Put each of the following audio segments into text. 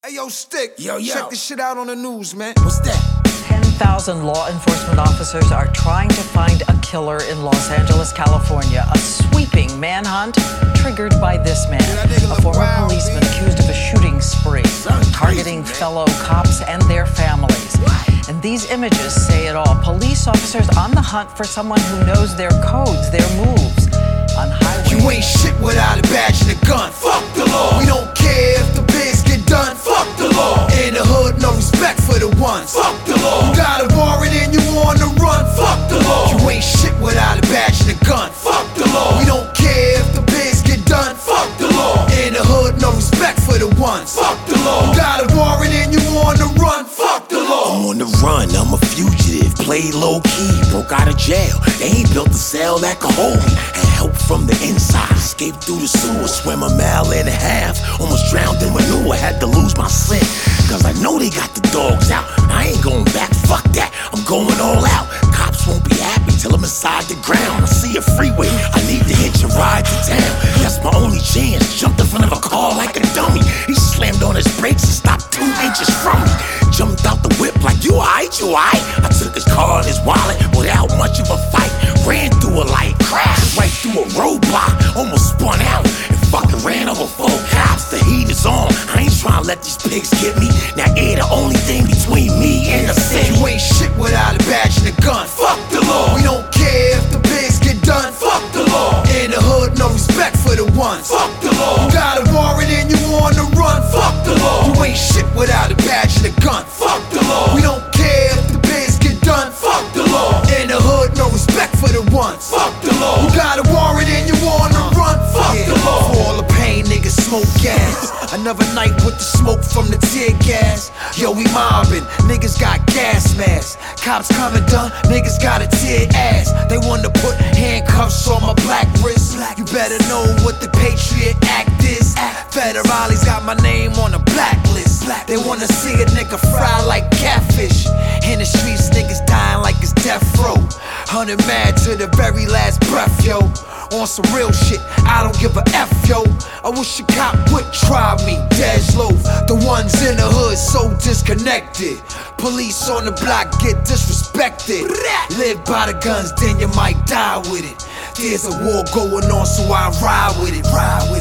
Hey, yo, Stick. Yo. Check this shit out on the news, man. What's that? 10,000 law enforcement officers are trying to find a killer in Los Angeles, California. A sweeping manhunt triggered by this man, a former policeman accused of a shooting spree, targeting fellow cops and their families. And these images say it all. Police officers on the hunt for someone who knows their codes, their moves on highways. You ain't shit without a badge and a gun. Fuck the law. We don't care if the bids get done. Fuck the law. In the hood, no respect for the ones. Fuck the law. You got a warrant and you on the run. Fuck the law. You ain't shit without a badge and a gun. Fuck the law. We don't care if the bids get done. Fuck the law. In the hood, no respect for the ones. Fuck the law. You got a warrant and you on the run. Fuck the law. I'm on the run, I'm a fugitive. Played low key, broke out of jail. They ain't built a cell that could hold me. Had help from the inside. Escaped through the sewer, swim 1.5 miles. Almost drowned in manure, had to lose my scent. Cause I know they got the dogs out. I ain't going back, fuck that. I'm going all out. Cops won't be happy till I'm inside the ground. I see a freeway, I need to hitch a ride to town. That's my only chance. Jumped in front of a car like a dummy. He slammed on his brakes and stopped 2 inches from me. Jumped out the whip like, you alright, you alright? I took his car and his wallet without much of a fight. Ran through a light, crashed right through a roadblock. Almost spun out and fucking ran over 4 cops. The heat is on, I ain't trying to let these pigs get me. Now air the only thing between me and the city. You ain't shit without a badge and a gun. Fuck the law. We don't care if the bids get done. Fuck the law. In the hood, no respect for the ones. Fuck the law. You got a warrant and you on the run. Fuck the law. You ain't shit without a badge and a gun. Fuck the law. We don't care if the bids get done. Fuck the law. In the hood, no respect for the ones. Fuck the law. You got a warrant and you on the run. Fuck the law. For all the pain, niggas smoke gas. Another night with the smoke from the tear gas. Yo, we mobbing, niggas got gas masks. Cops coming done, niggas got a tear ass. They wanna put handcuffs on my black wrist. You better know what the Patriot Act is. Federales got my name on the blacklist. They wanna see a nigga fry like catfish. In the streets, niggas dying like it's death row. 100 mad to the very last breath, yo. On some real shit, I don't give a F, yo. I wish a cop would try me, Dej Loaf. The ones in the hood so disconnected. Police on the block get disrespected. Live by the guns, then you might die with it. There's a war going on, so I ride with it.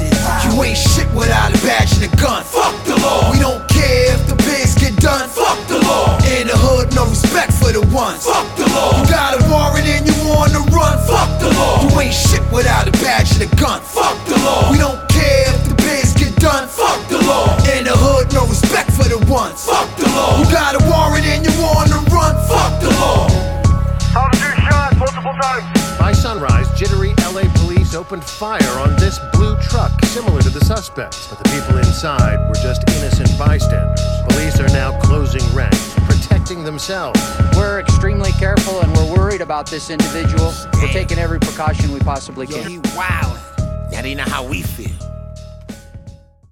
You ain't shit without a badge and a gun. Fuck the law. We don't care if the bids get done. Fuck the law. In the hood, no respect for the ones. Fuck the law. You got a warrant and you on the run. Fuck the law. You ain't shit without a badge and a gun. Fuck the law. We don't care if the bids get done. Fuck the law. In the hood, no respect for the ones. Fuck the law. You got a warrant and you on the run. Fuck the law. Officer shot multiple times. By sunrise, jittery LA police opened fire on this blue truck similar to the suspects, but the people inside were just innocent bystanders. Police are now closing ranks, protecting themselves. We're extremely careful and we're worried about this individual. We're taking every precaution we possibly can. Yo, he wildin'. Now they know how we feel.